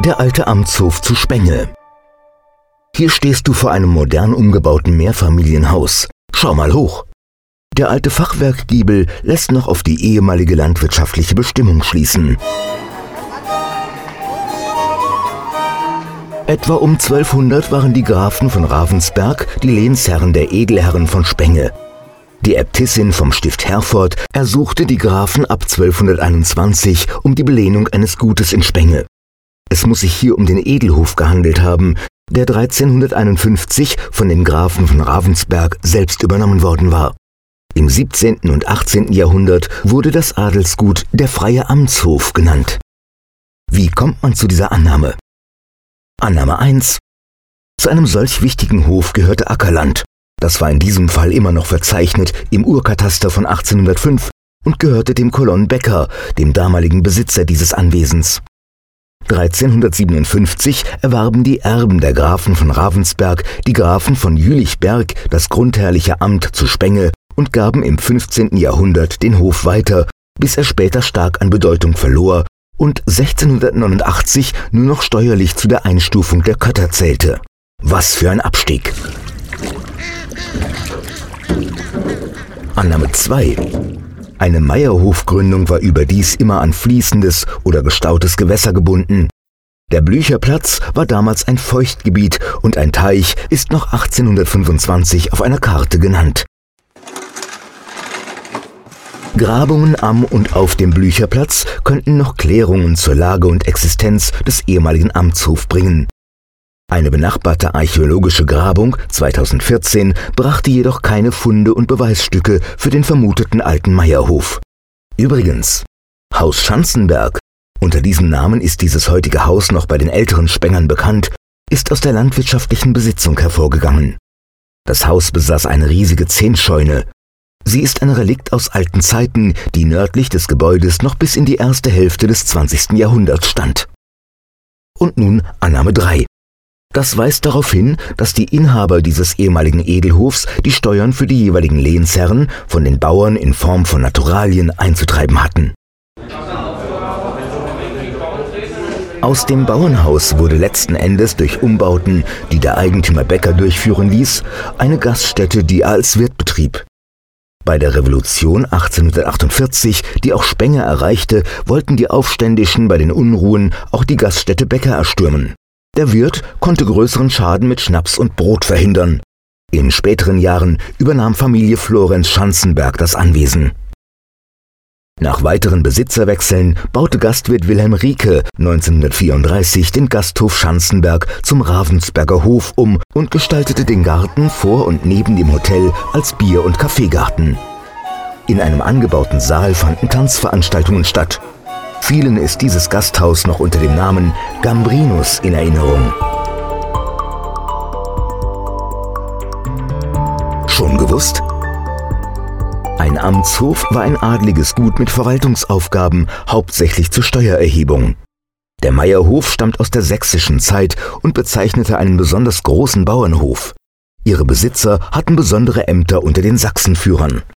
Der alte Amtshof zu Spenge. Hier stehst du vor einem modern umgebauten Mehrfamilienhaus. Schau mal hoch. Der alte Fachwerkgiebel lässt noch auf die ehemalige landwirtschaftliche Bestimmung schließen. Etwa um 1200 waren die Grafen von Ravensberg die Lehnsherren der Edelherren von Spenge. Die Äbtissin vom Stift Herford ersuchte die Grafen ab 1221 um die Belehnung eines Gutes in Spenge. Es muss sich hier um den Edelhof gehandelt haben, der 1351 von den Grafen von Ravensberg selbst übernommen worden war. Im 17. und 18. Jahrhundert wurde das Adelsgut der Freie Amtshof genannt. Wie kommt man zu dieser Annahme? Annahme 1. Zu einem solch wichtigen Hof gehörte Ackerland. Das war in diesem Fall immer noch verzeichnet im Urkataster von 1805 und gehörte dem Colon Becker, dem damaligen Besitzer dieses Anwesens. 1357 erwarben die Erben der Grafen von Ravensberg, die Grafen von Jülichberg, das grundherrliche Amt zu Spenge und gaben im 15. Jahrhundert den Hof weiter, bis er später stark an Bedeutung verlor und 1689 nur noch steuerlich zu der Einstufung der Kötter zählte. Was für ein Abstieg! Annahme 2. Eine Meierhofgründung war überdies immer an fließendes oder gestautes Gewässer gebunden. Der Blücherplatz war damals ein Feuchtgebiet und ein Teich ist noch 1825 auf einer Karte genannt. Grabungen am und auf dem Blücherplatz könnten noch Klärungen zur Lage und Existenz des ehemaligen Amtshofs bringen. Eine benachbarte archäologische Grabung 2014 brachte jedoch keine Funde und Beweisstücke für den vermuteten alten Meierhof. Übrigens, Haus Schanzenberg, unter diesem Namen ist dieses heutige Haus noch bei den älteren Spengern bekannt, ist aus der landwirtschaftlichen Besitzung hervorgegangen. Das Haus besaß eine riesige Zehntscheune. Sie ist ein Relikt aus alten Zeiten, die nördlich des Gebäudes noch bis in die erste Hälfte des 20. Jahrhunderts stand. Und nun Annahme 3. Das weist darauf hin, dass die Inhaber dieses ehemaligen Edelhofs die Steuern für die jeweiligen Lehnsherren von den Bauern in Form von Naturalien einzutreiben hatten. Aus dem Bauernhaus wurde letzten Endes durch Umbauten, die der Eigentümer Becker durchführen ließ, eine Gaststätte, die er als Wirt betrieb. Bei der Revolution 1848, die auch Spenge erreichte, wollten die Aufständischen bei den Unruhen auch die Gaststätte Becker erstürmen. Der Wirt konnte größeren Schaden mit Schnaps und Brot verhindern. In späteren Jahren übernahm Familie Florenz Schanzenberg das Anwesen. Nach weiteren Besitzerwechseln baute Gastwirt Wilhelm Rieke 1934 den Gasthof Schanzenberg zum Ravensberger Hof um und gestaltete den Garten vor und neben dem Hotel als Bier- und Kaffeegarten. In einem angebauten Saal fanden Tanzveranstaltungen statt. Vielen ist dieses Gasthaus noch unter dem Namen Gambrinus in Erinnerung. Schon gewusst? Ein Amtshof war ein adliges Gut mit Verwaltungsaufgaben, hauptsächlich zur Steuererhebung. Der Meierhof stammt aus der sächsischen Zeit und bezeichnete einen besonders großen Bauernhof. Ihre Besitzer hatten besondere Ämter unter den Sachsenführern.